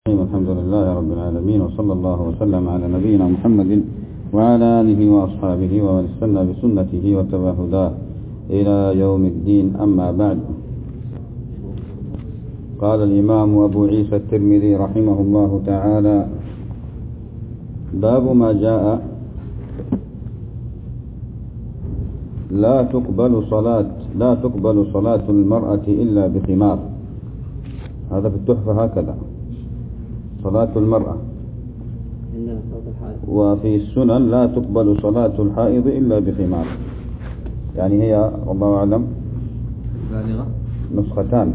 الحمد لله رب العالمين، وصلى الله وسلم على نبينا محمد وعلى آله وأصحابه ومن استنى بسنته واتبع هداه إلى يوم الدين. أما بعد، قال الإمام أبو عيسى الترمذي رحمه الله تعالى: باب ما جاء لا تقبل صلاة المرأة إلا بخمار. هذا في التحفة هكذا: صلاة المرأة. وفي السنن: لا تقبل صلاة الحائض إلا بخمار. يعني هي والله أعلم نسختان.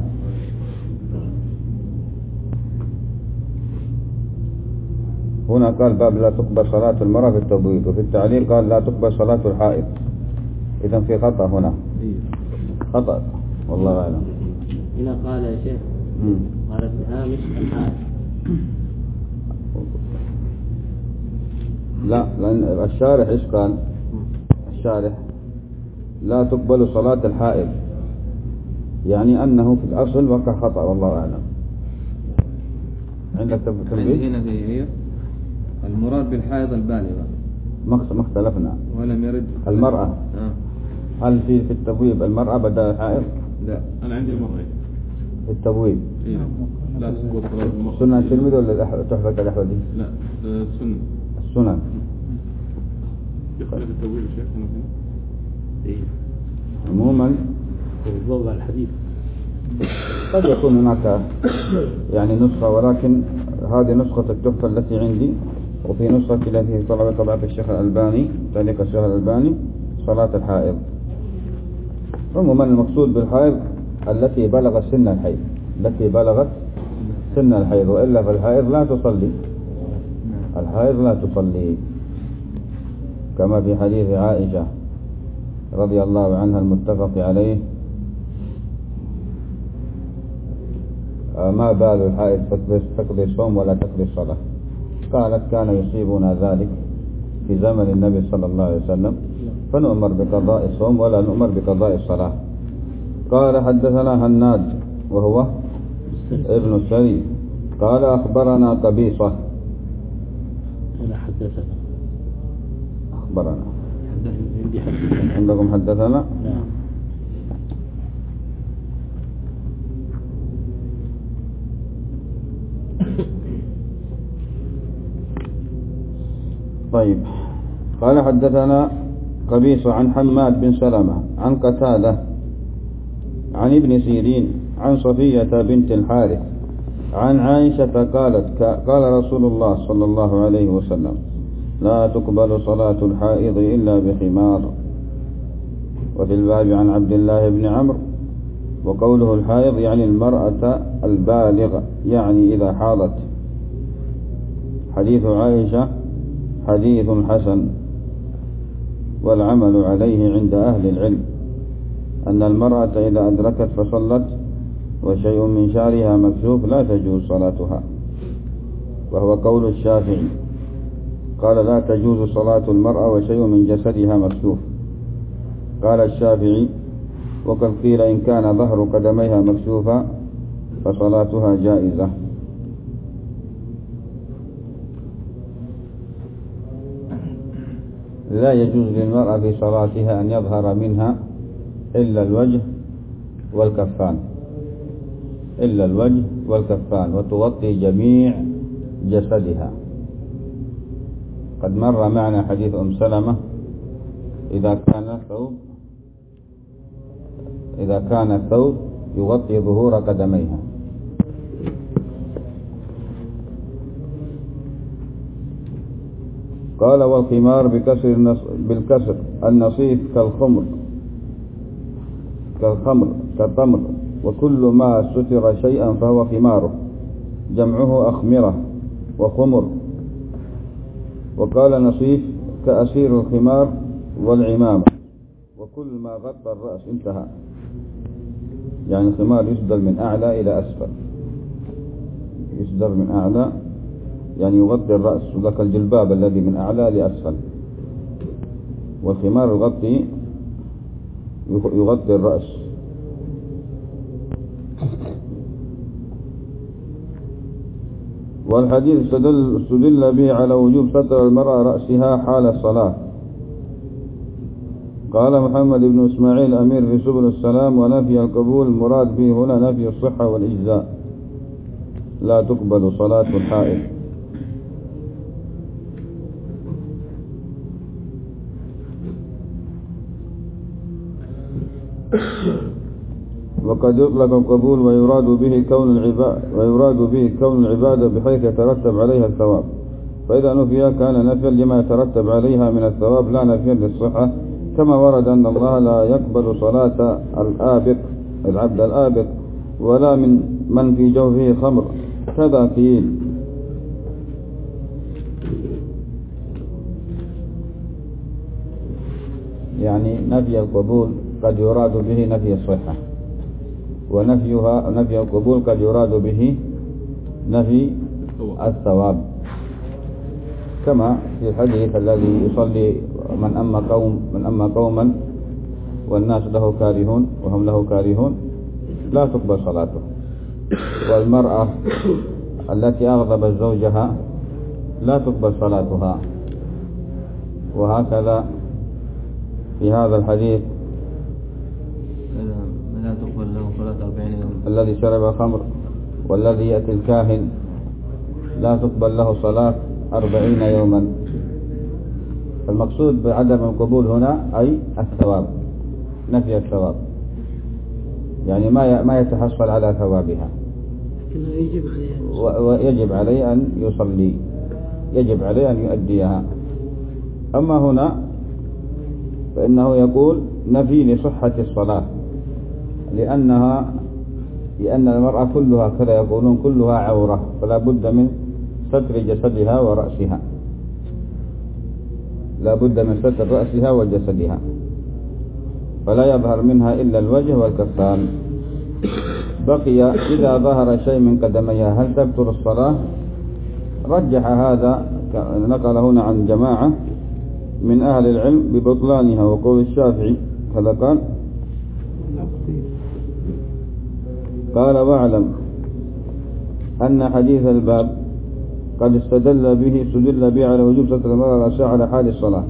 هنا قال باب لا تقبل صلاة المرأة في التبويب، وفي التعليل قال لا تقبل صلاة الحائض. إذن في خطأ هنا، خطأ والله أعلم. هنا قال يا شيخ قال في هامش الحائض. لا، لأن الشارح إيش قال؟ الشارح: لا تقبل صلاة الحائض، يعني أنه في الأصل وقع خطأ والله أعلم. عندك تنبيه؟ هنا هي المراد بالحائض البالغة، ما اختلفنا. ولم يرد المرأة. هل في التبويب المرأة بدل الحائض؟ لا، أنا عندي المرأة في التبويب. إيه؟ لا تقبل صلاة المرأة. سنة الترمذي ولا تحفة الأحوذي؟ لا، السنة. السنن. يختلف التبويب يا شيخ هنا. إيه؟ عموما وضوء الحديث قد يكون هناك يعني نسخة، ولكن هذه نسخة التحفة التي عندي، وفي نسخة التي طبعة الشيخ الألباني، تعليق الشيخ الألباني، صلاة الحائض. عموما المقصود بالحائض التي بلغت سن الحيض، التي بلغت سن الحيض، وإلا فالحائض لا تصلي. الحائض لا تصلي، كما في حديث عائشة رضي الله عنها المتفق عليه: ما بال الحائض تقضي الصوم ولا تقضي الصلاة؟ قالت: كان يصيبنا ذلك في زمن النبي صلى الله عليه وسلم، فنؤمر بقضاء الصوم ولا نؤمر بقضاء الصلاة. قال: حدثنا هناد وهو ابن السري قال: أخبرنا قبيصة. أخبرنا. عندكم حدثنا؟ نعم. طيب. قال: حدثنا قبيصة عن حماد بن سلمة عن قتادة عن ابن سيرين عن صفية بنت الحارث عن عائشة قالت: قال رسول الله صلى الله عليه وسلم: لا تقبل صلاة الحائض إلا بخمار. وفي الباب عن عبد الله بن عمرو. وقوله الحائض يعني المرأة البالغة، يعني إذا حاضت. حديث عائشة حديث حسن، والعمل عليه عند أهل العلم أن المرأة إذا أدركت فصلت وشيء من شعرها مكشوف لا تجوز صلاتها، وهو قول الشافعي. قال: لا تجوز صلاة المرأة وشيء من جسدها مكشوف. قال الشافعي: وقد قيل إن كان ظهر قدميها مكشوفا فصلاتها جائزة. لا يجوز للمرأة في صلاتها أن يظهر منها إلا الوجه والكفان، وتغطي جميع جسدها. قد مر معنا حديث أم سلمة: إذا كان الثوب يغطي ظهور قدميها. قال: والخمار بالكسر النصيف كالخمر، وكل ما ستر شيئا فهو خماره، جمعه أخمرة وخمر. وقال نصيف كأسير الخمار والعمامة، وكل ما غطى الرأس. انتهى. يعني الخمار يسدل من أعلى إلى أسفل، يسدل من أعلى يعني يغطي الرأس، وذاك الجلباب الذي من أعلى لأسفل، والخمار يغطي الرأس. والحديث استدل به على وجوب ستر المرأة رأسها حال الصلاة. قال محمد بن إسماعيل أمير في سبل السلام: ونفي القبول المراد به هنا نفي الصحة والإجزاء، لا تقبل صلاة الحائض. وقد يطلق القبول ويراد به كون العبادة بحيث يترتب عليها الثواب، فإذا نفي كان نفيا لما يترتب عليها من الثواب لا نفيا للصحة، كما ورد أن الله لا يقبل صلاة العبد الآبق ولا من في جوفه خمر، كذا قيل. يعني نفي القبول قد يراد به نفي الصحة، نفي القبول قد يراد به نفي الثواب، كما في الحديث الذي يصلي من أما قوما والناس له كارهون وهم له كارهون لا تقبل صلاته. والمرأة التي أغضبت زوجها لا تقبل صلاتها. وهكذا في هذا الحديث لا تقبل له صلاة 40 يوم. الذي شرب خمر والذي يأتي الكاهن لا تقبل له صلاة 40 يوما. المقصود بعدم القبول هنا أي الثواب، نفي الثواب، يعني ما يتحصل على ثوابها، ويجب عليه أن يصلي، يجب عليه أن يؤديها. أما هنا فإنه يقول نفي لصحة الصلاة، لأن المرأة كلها كذا يقولون كلها عورة، فلا بد من ستر جسدها ورأسها، لا بد من ستر رأسها وجسدها، فلا يظهر منها إلا الوجه والكفان. بقي إذا ظهر شيء من قدميها هل تبطل الصلاة؟ رجح هذا، نقل هنا عن جماعة من أهل العلم ببطلانها، وقول الشافعي هذا قال: واعلم أن حديث الباب قد استدل به على وجوب ستر المرأة رأسها على حال الصلاة.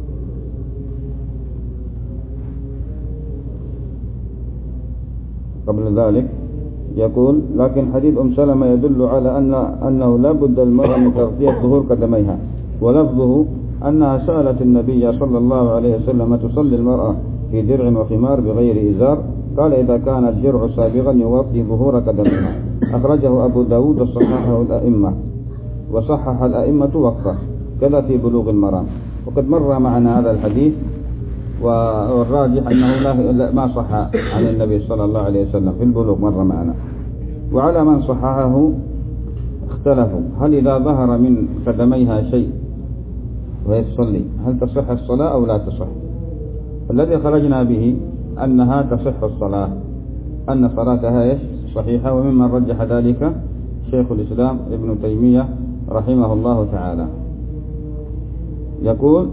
قبل ذلك يقول: لكن حديث سلمة يدل على أنه لا بد المرأة من تغطية ظهور قدميها، ولفظه أنها سألت النبي صلى الله عليه وسلم: تصلي المرأة في درع وخمار بغير إزار؟ قال: إذا كان الدرع سابغا يغطي ظهور قدميها. أخرجه أبو داود وصححه الأئمة، وصحح الأئمة وقفه، كذا في بلوغ المرام. وقد مر معنا هذا الحديث، والراجح أنه ما صح عن النبي صلى الله عليه وسلم في البلوغ، مر معنا. وعلى من صححه اختلفوا، هل إذا ظهر من قدميها شيء وهي تصلي هل تصح الصلاة أو لا تصح؟ الذي خرجنا به أنها تصح الصلاة، أن صلاتها صحيحة، وممن رجح ذلك شيخ الإسلام ابن تيمية رحمه الله تعالى. يقول: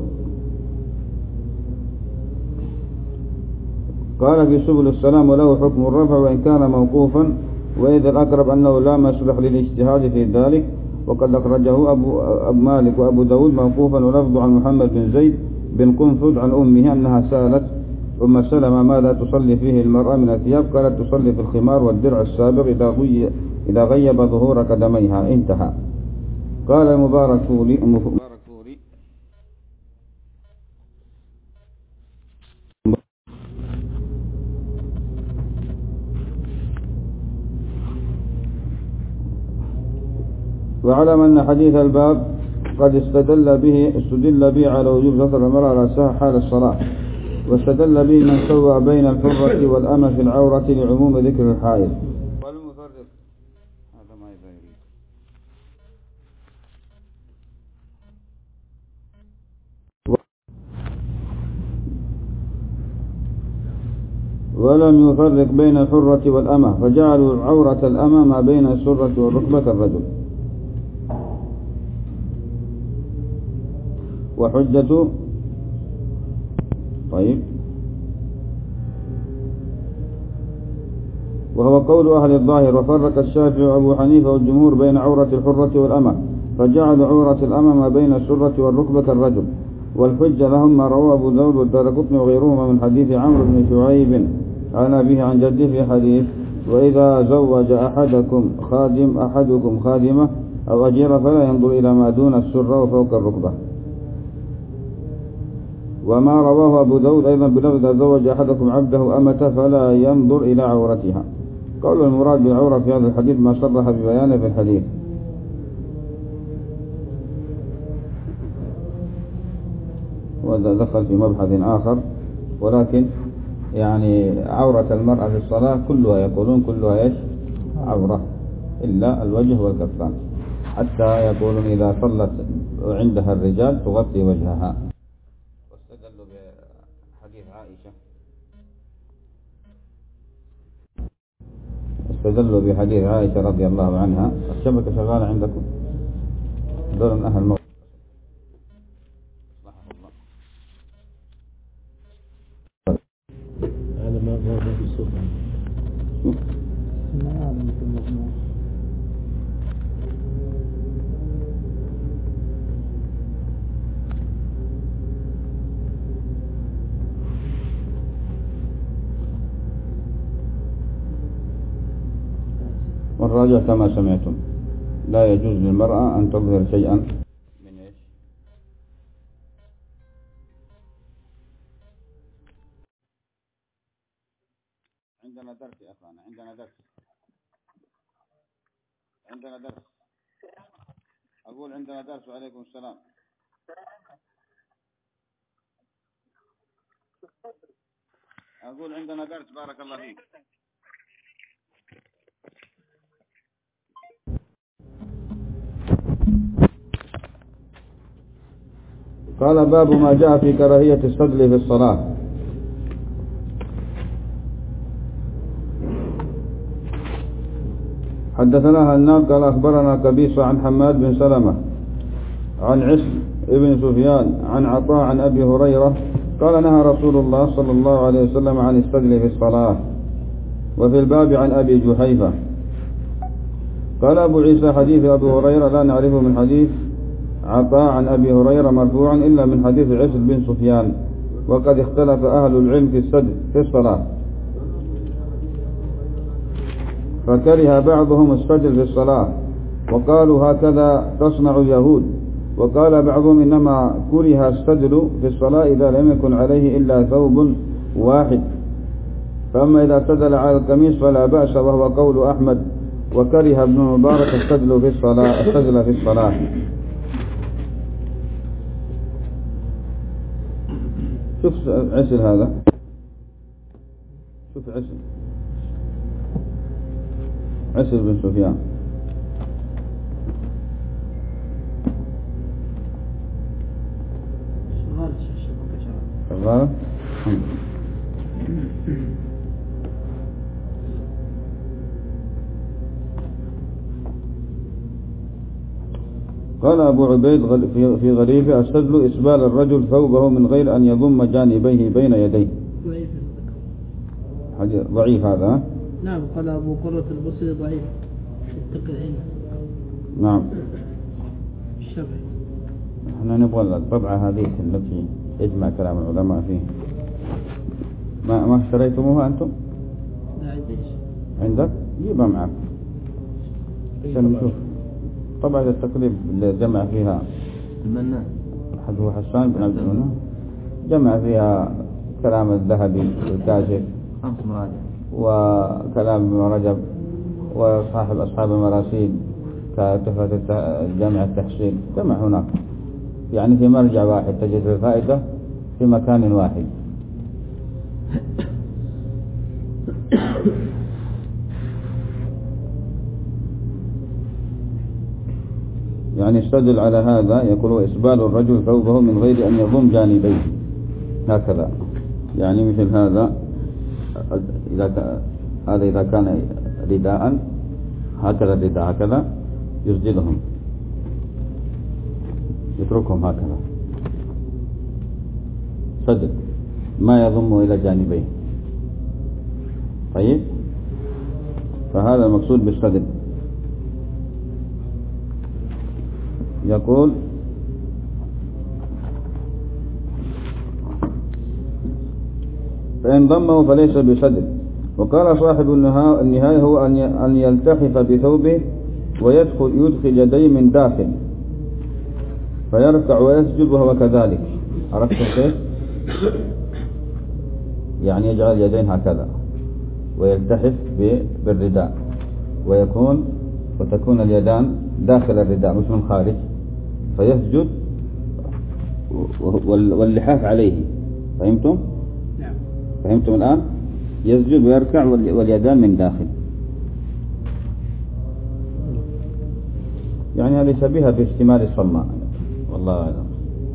قال في سبل السلام: وله حكم الرفع وإن كان موقوفا، وإذا الأقرب أنه لا مسلح للاجتهاد في ذلك، وقد أخرجه أبو مالك وأبو داود موقوفا، ولفظ عن محمد بن زيد بن قنفذ عن أمه أنها سألت أم سلمة: ماذا تصلي فيه المرأة من الثياب؟ قالت: تصلي في الخمار والدرع السابق إذا غيب ظهور قدميها. انتهى. قال المباركفوري: واعلم أن حديث الباب قد استدل به على وجوب ستر المرأة رأسها حال الصلاة، واستدل به من سوى بين الحرة والأمة في العورة لعموم ذكر الحائض. والمفرق هذا ما يريد. ولم يفرق بين الحرة والأمة، فجعلوا عورة الأمة ما بين السرة والركبة الرجل. وحجة وهو قول أهل الظاهر. وفرق الشافعي وأبو حنيفة والجمهور بين عورة الحرة والأمة، فجعل عورة الأمة ما بين السرة والركبة كالرجل. والحجة لهم ما رواه أبو داود والدارقطني وغيرهما من حديث عمرو بن شعيب عن أبيه عن جده في حديث: وإذا زوج أحدكم خادمة أو أجيرة فلا ينظر إلى ما دون السرة وفوق الركبة. وما رواه أبو داود أيضا بلفظ: إذا زوج أحدكم عبده أمته فلا ينظر إلى عورتها. قول المراد بالعورة في هذا الحديث ما صرح ببيانه في الحديث. وهذا دخل في مبحث آخر، ولكن يعني عورة المرأة في الصلاة كلها يقولون كلها إيش؟ عورة إلا الوجه والكفان، حتى يقولون إذا صلت عندها الرجال تغطي وجهها. واستدلوا بحديث عائشة، رضي الله عنها. الشبكة شغالة عندكم؟ دور من أهل المغرب. هذا ما هو في السوق. والراجع كما سمعتم، لا يجوز للمرأة أن تظهر شيئا من إيش؟ عندنا درس يا أخوانا، عندنا درس. أقول عندنا درس. وعليكم السلام. أقول عندنا درس. بارك الله فيك. قال: باب ما جاء في كراهية السدل في الصلاة. حدثنا هناد قال: أخبرنا قبيصة عن حماد بن سلمة عن عسل ابن سفيان عن عطاء عن أبي هريرة قال: نهى رسول الله صلى الله عليه وسلم عن السدل في الصلاة. وفي الباب عن أبي جحيفة. قال أبو عيسى: حديث أبي هريرة لا نعرفه من حديث عطاء عن أبي هريرة مرفوعا إلا من حديث عسل بن سفيان، وقد اختلف أهل العلم في السدل في الصلاة، فكره بعضهم السدل في الصلاة وقالوا هكذا تصنع اليهود، وقال بعضهم إنما كره السدل في الصلاة إذا لم يكن عليه إلا ثوب واحد، فأما إذا سدل على القميص فلا بأس، وهو قول أحمد. وكره ابن مبارك السدل في الصلاة. شوف عسل هذا، شوف عسل بن سفيان. شغال. قال أبو عبيد في غريبه: السدل إسبال الرجل ثوبه من غير أن يضم جانبيه بين يديه. ضعيف هذا. نعم. قال أبو قرة البصري ضعيف اتقي العين. نعم. الشافعي. احنا نبغى الطبعة هذه التي يجمع كلام العلماء فيه. ما اشتريتموها أنتم؟ لا عنديش. عندك؟ جيبها معك عشان نشوف. طبعا التقريب اللي جمع فيها المنان هو حسان بن عبد المنان، جمع فيها كلام الذهبي والكاشف 5 مراجع، وكلام ابن رجب، وصاحب أصحاب المراسيل كتحفة الجامع التحصيل، جمع هناك يعني في مرجع واحد تجد الفائدة في مكان واحد. يعني استدل على هذا يقول: إسبال الرجل ثوبه من غير أن يضم جانبيه هكذا، يعني مثل هذا. إذا كان رداء هكذا، الرداء هكذا يسدلهم، يتركهم هكذا سدل، ما يضم إلى جانبيه. طيب. فهذا المقصود بالسدل. يقول فإن ضمه فليس بسدل. وقال صاحب النهاية هو أن يلتحف بثوبه ويدخل يديه من داخل فيركع ويسجد وهو كذلك. عرفتم كيف؟ يعني يجعل يدين هكذا ويلتحف بالرداء وتكون اليدان داخل الرداء مش من خارج، فيسجد واللحاف عليه. فهمتم؟ نعم. فهمتم الآن؟ يسجد ويركع واليدان من داخل. يعني هذه شبيهة باحتمال الصماء والله أعلم.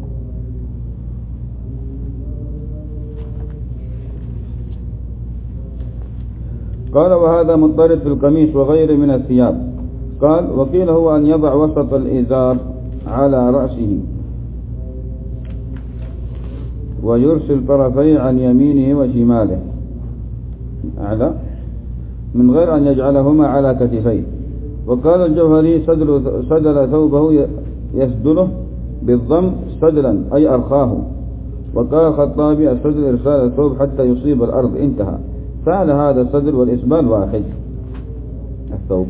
قال وهذا مضطرد في القميص وغيره من الثياب. قال وقيل هو أن يضع وسط الإزار على رأسه ويرسل طرفيه عن يمينه وشماله أعلى من غير أن يجعلهما على كتفيه. وقال الجوهري سدل ثوبه يسدله بالضم سدلا أي أرخاه. وقال الخطابي السدل إرسال الثوب حتى يصيب الأرض انتهى. فعل هذا السدل والإسبال واحد الثوب،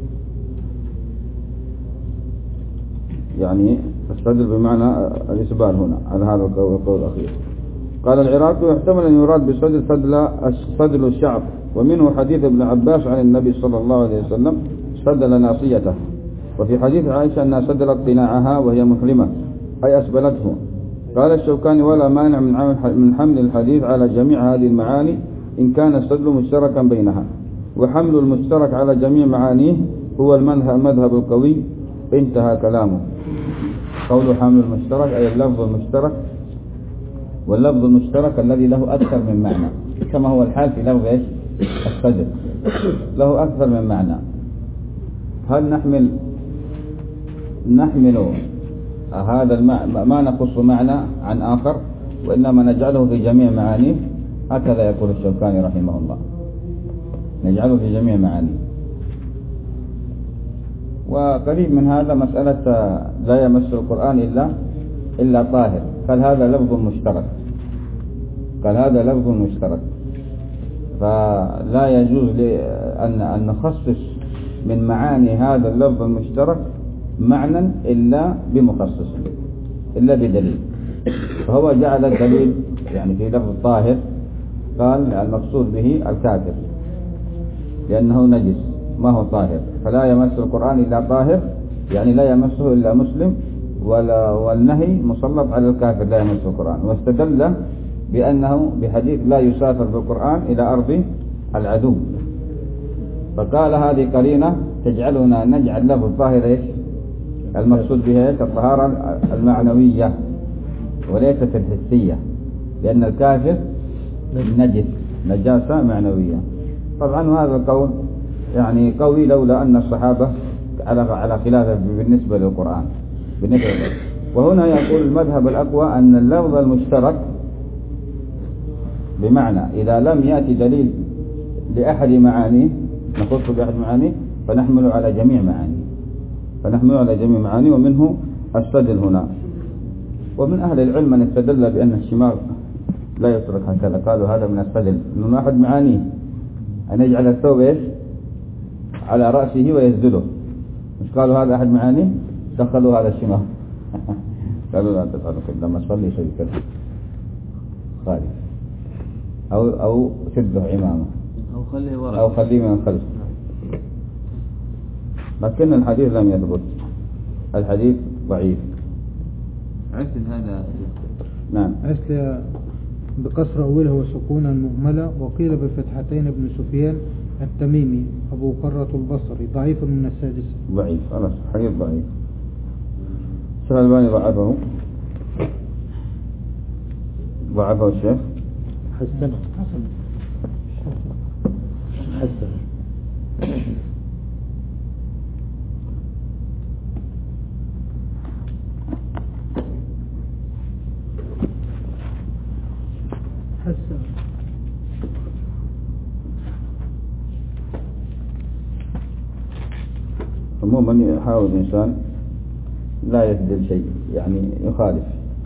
يعني السدل بمعنى الإسبال هنا على هذا القول الأخير. قال العراقي يحتمل أن يراد بالسدل سدل الشعب، ومنه حديث ابن عباس عن النبي صلى الله عليه وسلم سدل ناصيته. وفي حديث عائشة أنها سدلت قناعها وهي محرمة أي أسبلته. قال الشوكاني ولا مانع من حمل الحديث على جميع هذه المعاني إن كان السدل مشتركا بينها. وحمل المشترك على جميع معانيه هو المذهب القوي. انتهى كلامه. قول حمل المشترك أي اللفظ المشترك، واللفظ المشترك الذي له أكثر من معنى، كما هو الحال في لفظ السدل له أكثر من معنى. هل نحمل هذا ما نقص معنى عن آخر وإنما نجعله في جميع معانيه؟ هكذا يقول الشوكاني رحمه الله، نجعله في جميع معانيه. وقريب من هذا مسألة لا يمس القرآن إلا طاهر. قال هذا لفظ مشترك، فلا يجوز أن نخصص من معاني هذا اللفظ المشترك معنى إلا بمخصص إلا بدليل. فهو جعل الدليل يعني في لفظ طاهر، قال المقصود به الكافر لأنه نجس ما هو طاهر، فلا يمس القرآن إلا طاهر يعني لا يمسه إلا مسلم، والنهي مسلط على الكافر لا يمس القرآن. واستدل بأنه بحديث لا يسافر بالقرآن إلى أرض العدو، فقال هذه قرينة تجعلنا نجعل لفظ الطاهر إيش المقصود بها الطهارة المعنوية وليست الحسية، لأن الكافر نجس نجاسة معنوية. طبعا هذا القول يعني قوي لولا أن الصحابة على خلافه بالنسبة للقرآن وهنا يقول المذهب الأقوى أن اللفظ المشترك بمعنى إذا لم يأتي دليل لأحد معانيه نخص بأحد معانيه فنحمل على جميع معانيه ومنه السدل هنا. ومن أهل العلم من استدل بأن الشمال لا يترك هكذا، قالوا هذا من السدل من أحد معانيه أن يجعل الثوب على رأسه ويسدله، مش قالوا هذا أحد معانيه دخلوا هذا الشمال قالوا لا تفعلوا كذا لما تصلي شيء كذا خالي أو شده عمامه أو خليه من الخلف. لكن الحديث لم يثبت، الحديث ضعيف. عسل هذا نعم عسل بكسر أوله وسكونا مهملة. وقيل بفتحتين ابن سفيان التميمي أبو قرة البصري ضعيف من السادسة. ضعيف خلاص حديث ضعيف. الشيخ الألباني ضعفه الشيخ حسن عموما يحاول الإنسان لا يسدل شيء يعني يخالف.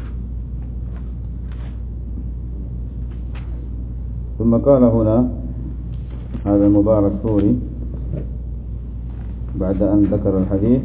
ثم قال هنا هذا المبارك فوري بعد أن ذكر الحديث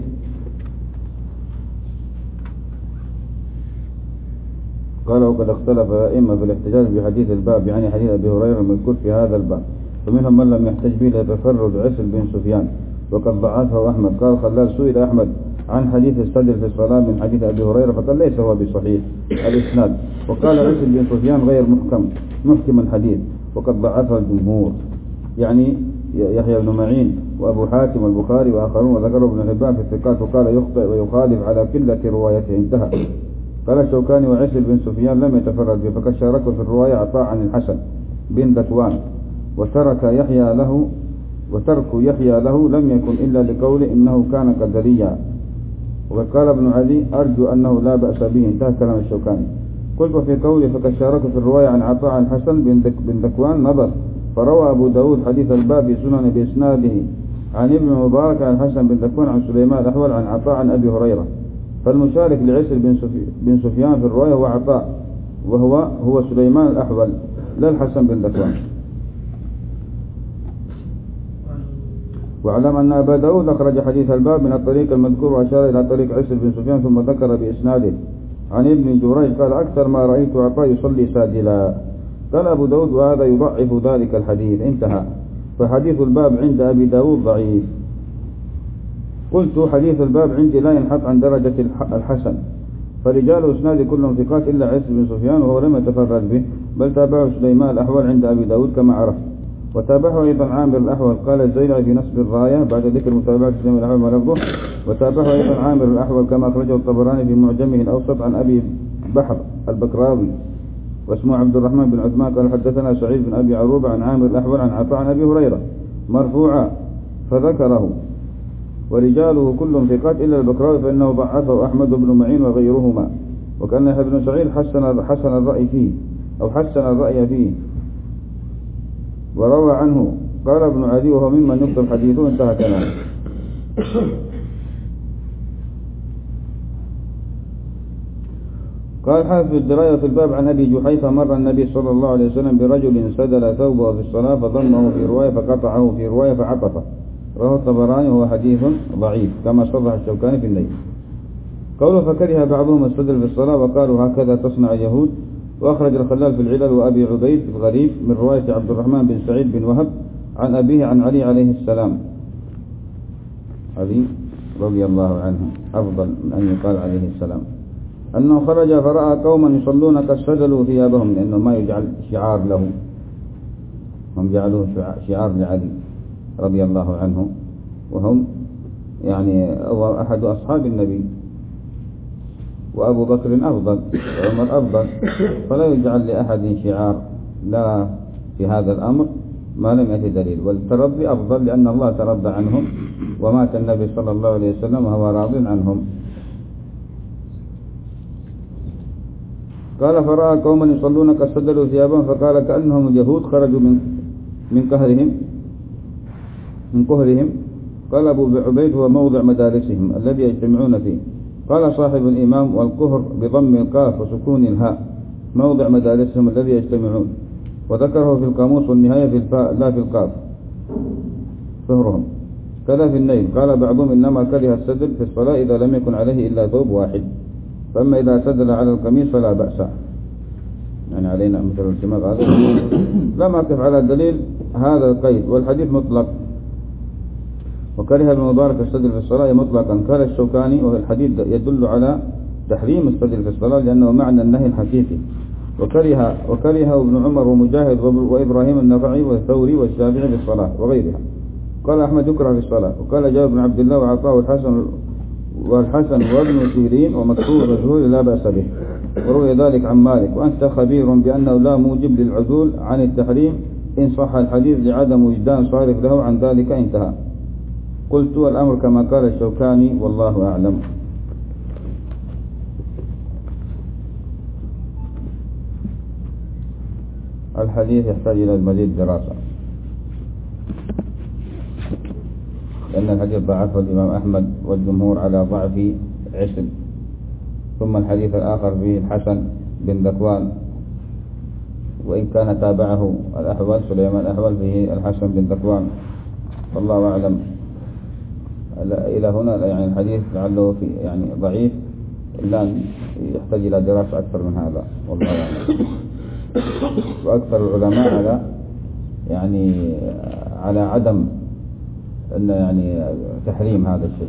قال وقد اختلف الأئمة في الاحتجاج بحديث الباب يعني حديث أبي هريرة المذكور في هذا الباب، فمنهم من لم يحتج به لتفرد عسل بن سفيان وقد ضعفه أحمد. قال خلال سئل أحمد عن حديث السدل في الصلاة من حديث أبي هريرة فقال ليس هو بصحيح الإسناد، وقال عسل بن سفيان غير محكم الحديث وقد ضعفه الجمهور يعني يحيى بن معين وأبو حاتم والبخاري وآخرون، وذكره ابن حبان في الثقات وقال يخطئ ويخالف على قلة روايته انتهى. قال الشوكاني وعسل بن سفيان لم يتفرد به فقد شاركه في الرواية عطاء عن الحسن بن ذكوان وترك يحيى له لم يكن إلا لقوله إنه كان قدريا، وقد قال ابن علي أرجو أنه لا بأس به انتهى كلام الشوكاني. قلت في قوله فقد شاركه في الرواية عن عطاء عن الحسن بن ذكوان نظر، فروى أبو داود حديث الباب في سنن بإسناده عن ابن مبارك عن الحسن بن ذكوان عن سليمان الأحول عن عطاء عن أبي هريرة، فالمشارك لعسل بن سفيان في الرواية هو عطاء وهو سليمان الأحول لا الحسن بن ذكوان. واعلم أن أبا داود أخرج حديث الباب من الطريق المذكور وأشار إلى طريق عسل بن سفيان ثم ذكر بإسناده عن ابن جريج قال أكثر ما رأيت عطاء يصلي ساجلا. قال أبو داود وهذا يضعف ذلك الحديث انتهى، فحديث الباب عند أبي داود ضعيف. قلت حديث الباب عندي لا ينحط عن درجة الحسن، فرجال إسناد كلهم ثقات إلا عيسى بن سفيان وهو لم يتفرد به بل تابعه سليمان الأحول عند أبي داود كما عرف، وتابعه أيضا عامر الأحول. قال الزيلعي في نصب الراية بعد ذكر متابعة سليمان الأحول ولفظه، وتابعه أيضا عامر الأحول كما أخرجه الطبراني في معجمه الأوسط عن أبي بحر البكراوي واسمه عبد الرحمن بن عثمان قال حدثنا سعيد بن أبي عروبة عن عامر الأحول عن عطاء عن أبي هريرة مرفوعا فذكره، ورجاله كلهم ثقات إلا البكراوي فإنه ضعفه أحمد بن معين وغيرهما، وكان يحيى بن سعيد حسن الرأي فيه وروى عنه. قال ابن عدي وهو ممن يكتب حديثه انتهى كلامه. قال حافظ الدراية في الباب عن أبي جحيفة مر النبي صلى الله عليه وسلم برجل سدل ثوبه في الصلاة فضمه في رواية فقطعه في رواية فعطفه، رواه الطبراني وهو حديث ضعيف كما صرح الشوكاني في الليل. قوله فكره بعضهم السدل في الصلاة وقالوا هكذا تصنع اليهود، وأخرج الخلال في العلل وأبي عبيد في الغريب من رواية عبد الرحمن بن سعيد بن وهب عن أبيه عن علي عليه السلام، علي رضي الله عنه أفضل من أن يقال عليه السلام، أنه خرج فرأى قوما يصلون قد سدلوا ثيابهم لأنه ما يجعل شعار له، هم جعلوه شعار لعلي رضي الله عنه، وهم يعني هو أحد أصحاب النبي وأبو بكر أفضل وعمر أفضل، فلا يجعل لأحد شعار لا في هذا الأمر ما لم يأتي دليل، والترضي أفضل لأن الله ترضى عنهم ومات النبي صلى الله عليه وسلم وهو راض عنهم. قال فرأى قوما يصلون قد سدلوا ثيابهم فقال كأنهم اليهود خرجوا من قهرهم. قال أبو عبيد هو موضع مدارسهم الذي يجتمعون فيه. قال صاحب الإمام والقهر بضم القاف وسكون الهاء موضع مدارسهم الذي يجتمعون، وذكره في القاموس والنهاية في الفاء لا في القاف قهرهم كذا في النيل. قال بعضهم إنما كره السدل في الصلاة إذا لم يكن عليه إلا ثوب واحد، فأما إذا سدل على القميص فلا بأس، يعني علينا مثل الجماغ هذا لم أقف على دليل هذا القيد، والحديث مطلق وكره ابن مبارك السدل في الصلاة مطلقا. قال الشوكاني وهو الحديث يدل على تحريم السدل في الصلاة لأنه معنى النهي الحقيقي، وكره ابن عمر ومجاهد وإبراهيم النخعي والثوري والشافعي في الصلاة وغيرها. قال أحمد يكره في الصلاة، وقال جابر بن عبد الله وعطاء والحسن وابن سيرين ومكروه الرجل لا بأس به، وروي ذلك عن مالك. وأنت خبير بأنه لا موجب للعدول عن التحريم إن صح الحديث لعدم وجدان صارف له عن ذلك انتهى. قلت الأمر كما قال الشوكاني والله أعلم. الحديث يحتاج إلى المزيد دراسة. لأن الحديث ضعفه الإمام أحمد والجمهور على ضعف عسل. ثم الحديث الآخر فيه الحسن بن ذكوان، وإن كان تابعه الأحول سليمان الأحول فيه الحسن بن ذكوان، والله أعلم. إلى هنا يعني الحديث لعله في يعني ضعيف، إلا أن يحتاج إلى دراسة أكثر من هذا، والله أعلم. وأكثر العلماء على عدم أن يعني تحريم هذا الشيء،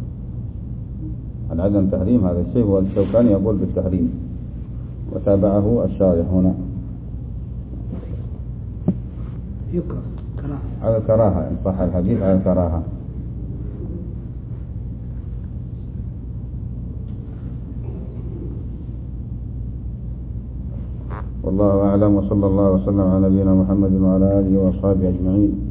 على عدم تحريم هذا الشيء، والشوكاني يقول بالتحريم وتابعه الشارح هنا. يكره كراهة على الكراهة، إن صح الحديث على الكراهة. والله أعلم، وصلى الله وسلم على نبينا محمد وعلى آله وأصحابه أجمعين.